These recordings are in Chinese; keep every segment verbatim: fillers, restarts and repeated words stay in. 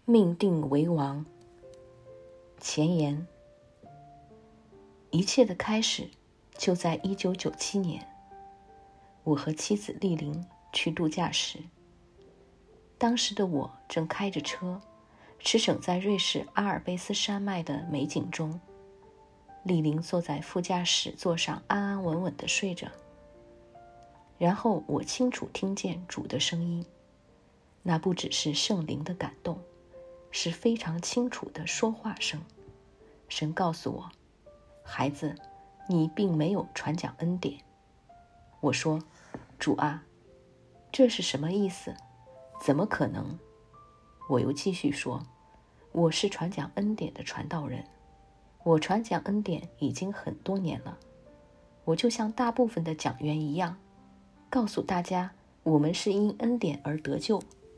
命定为王。前言：一切的开始就在一九九七年，我和妻子丽玲去度假时，当时的我正开着车，驰骋在瑞士阿尔卑斯山脉的美景中。丽玲坐在副驾驶座上安安稳稳地睡着。然后我清楚听见主的声音，那不只是圣灵的感动，是非常清楚的说话声。神告诉我，孩子，你并没有传讲恩典。我说，主啊，这是什么意思？怎么可能？我又继续说，我是传讲恩典的传道人，我传讲恩典已经很多年了，我就像大部分的讲员一样，告诉大家我们是因恩典而得救。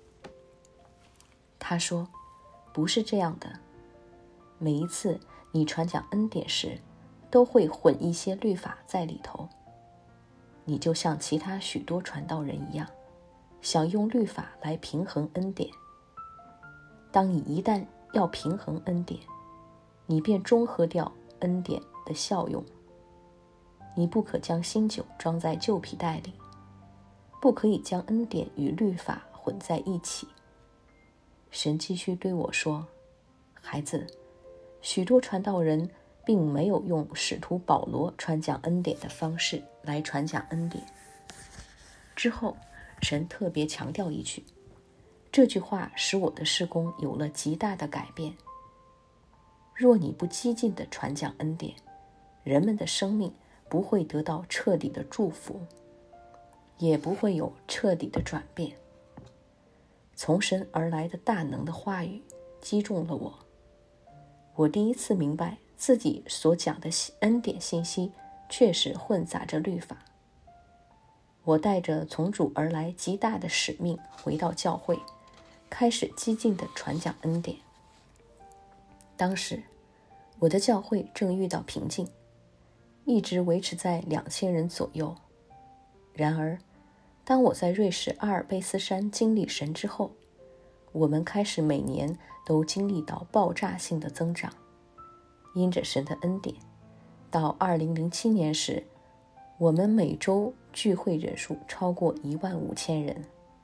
他说，不是这样的，每一次你传讲恩典时，都会混一些律法在里头。你就像其他许多传道人一样，想用律法来平衡恩典。当你一旦要平衡恩典，你便中和掉恩典的效用。你不可将新酒装在旧皮袋里，不可以将恩典与律法混在一起。神继续对我说，孩子，许多传道人并没有用使徒保罗传讲恩典的方式来传讲恩典。之后，神特别强调一句，这句话使我的事工有了极大的改变。若你不激进地传讲恩典，人们的生命不会得到彻底的祝福，也不会有彻底的转变。从神而来的大能的话语击中了我，我第一次明白自己所讲的恩典信息确实混杂着律法。我带着从主而来极大的使命回到教会，开始激进地传讲恩典。当时我的教会正遇到瓶颈，一直维持在两千人左右。然而当我在瑞士阿尔卑斯山经历神之后，我们开始每年都经历到爆炸性的增长。因着神的恩典，到二零零七年时，我们每周聚会人数超过一万五千人。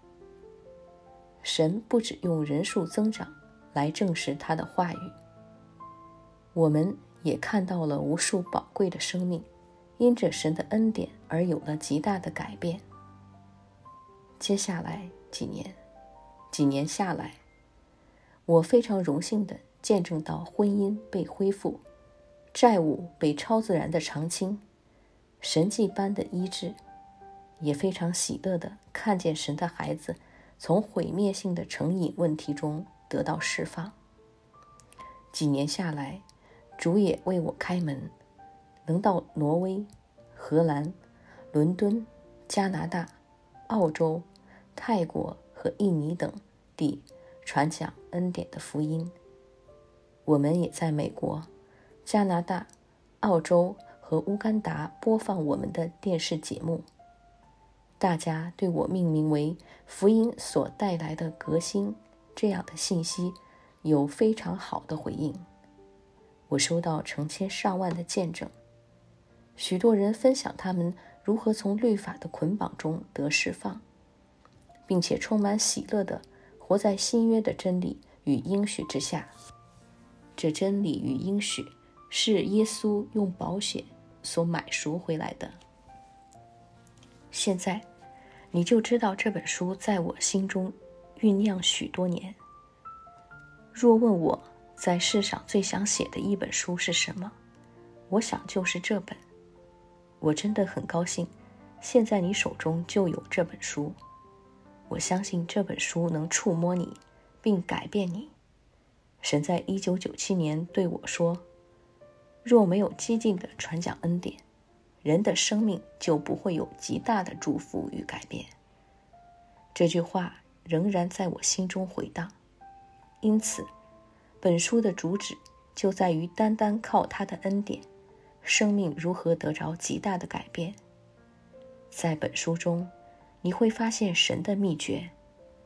神不只用人数增长来证实他的话语，我们也看到了无数宝贵的生命因着神的恩典而有了极大的改变。接下来几年几年下来，我非常荣幸地见证到婚姻被恢复，债务被超自然的偿清，神迹般的医治，也非常喜乐地看见神的孩子从毁灭性的成瘾问题中得到释放。几年下来，主也为我开门，能到挪威、荷兰、伦敦、加拿大、澳洲、泰国和印尼等地传讲恩典的福音。我们也在美国、加拿大、澳洲和乌干达播放我们的电视节目。大家对我命名为福音所带来的革新这样的信息有非常好的回应。我收到成千上万的见证，许多人分享他们如何从律法的捆绑中得释放，并且充满喜乐地活在新约的真理与应许之下。这真理与应许是耶稣用宝血所买赎回来的。现在你就知道这本书在我心中酝酿许多年。若问我在世上最想写的一本书是什么，我想就是这本。我真的很高兴现在你手中就有这本书。我相信这本书能触摸你并改变你。神在一九九七年对我说，若没有激进的传讲恩典，人的生命就不会有极大的祝福与改变。这句话仍然在我心中回荡，因此本书的主旨就在于单单靠他的恩典，生命如何得着极大的改变。在本书中，你会发现神的秘诀。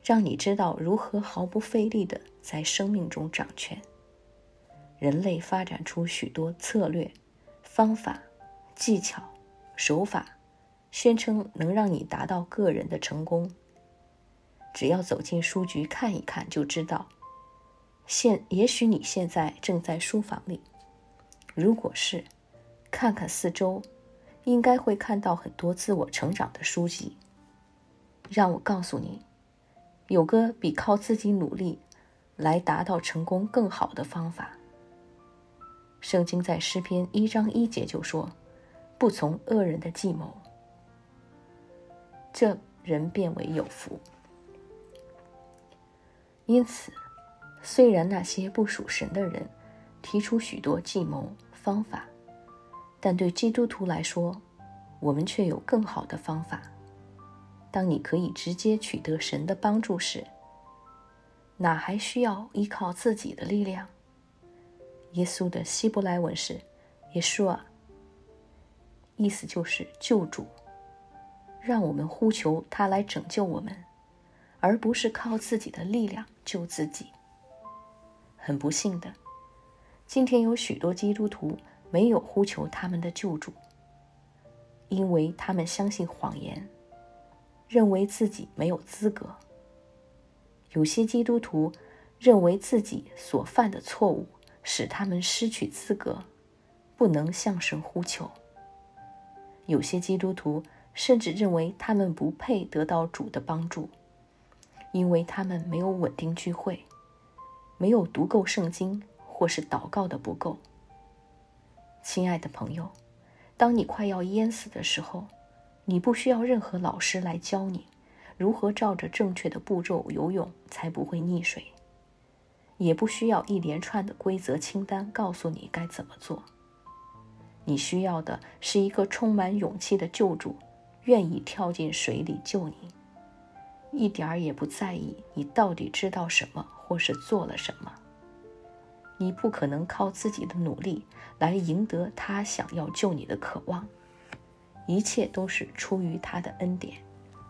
让你知道如何毫不费力地在生命中掌权。人类发展出许多策略、方法、技巧、手法，宣称能让你达到个人的成功。只要走进书局看一看就知道，现也许你现在正在书房里，如果是，看看四周，应该会看到很多自我成长的书籍。让我告诉你，有个比靠自己努力来达到成功更好的方法。圣经在诗篇一章一节就说，不从恶人的计谋，这人变为有福。因此，虽然那些不属神的人提出许多计谋方法，但对基督徒来说，我们却有更好的方法。当你可以直接取得神的帮助时，哪还需要依靠自己的力量？耶稣的希伯来文是耶稣啊，意思就是救主，让我们呼求他来拯救我们，而不是靠自己的力量救自己。很不幸的，今天有许多基督徒没有呼求他们的救主，因为他们相信谎言，认为自己没有资格。有些基督徒认为自己所犯的错误使他们失去资格，不能向神呼求。有些基督徒甚至认为他们不配得到主的帮助，因为他们没有稳定聚会，没有读够圣经，或是祷告的不够。亲爱的朋友，当你快要淹死的时候，你不需要任何老师来教你如何照着正确的步骤游泳才不会溺水，也不需要一连串的规则清单告诉你该怎么做。你需要的是一个充满勇气的救主，愿意跳进水里救你，一点儿也不在意你到底知道什么或是做了什么。你不可能靠自己的努力来赢得他想要救你的渴望，一切都是出于他的恩典。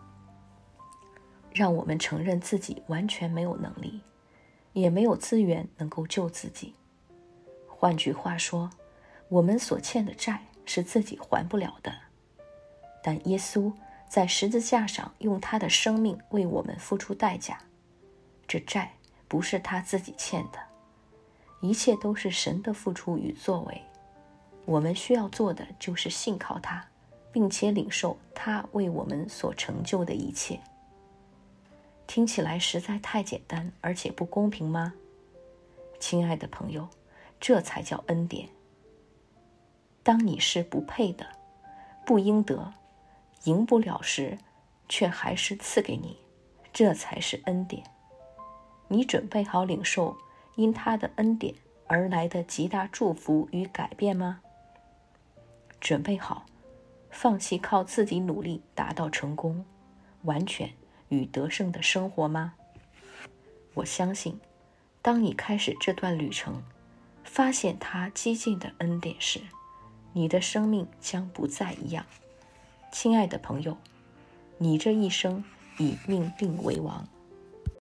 让我们承认自己完全没有能力，也没有资源能够救自己。换句话说，我们所欠的债是自己还不了的，但耶稣在十字架上用他的生命为我们付出代价，这债不是他自己欠的，一切都是神的付出与作为。我们需要做的就是信靠他，并且领受他为我们所成就的一切。听起来实在太简单，而且不公平吗？亲爱的朋友，这才叫恩典。当你是不配的，不应得，赢不了时，却还是赐给你，这才是恩典。你准备好领受因他的恩典而来的极大祝福与改变吗？准备好放弃靠自己努力达到成功、完全与得胜的生活吗？我相信，当你开始这段旅程，发现他激进的恩典时，你的生命将不再一样。亲爱的朋友，你这一生以命定为王。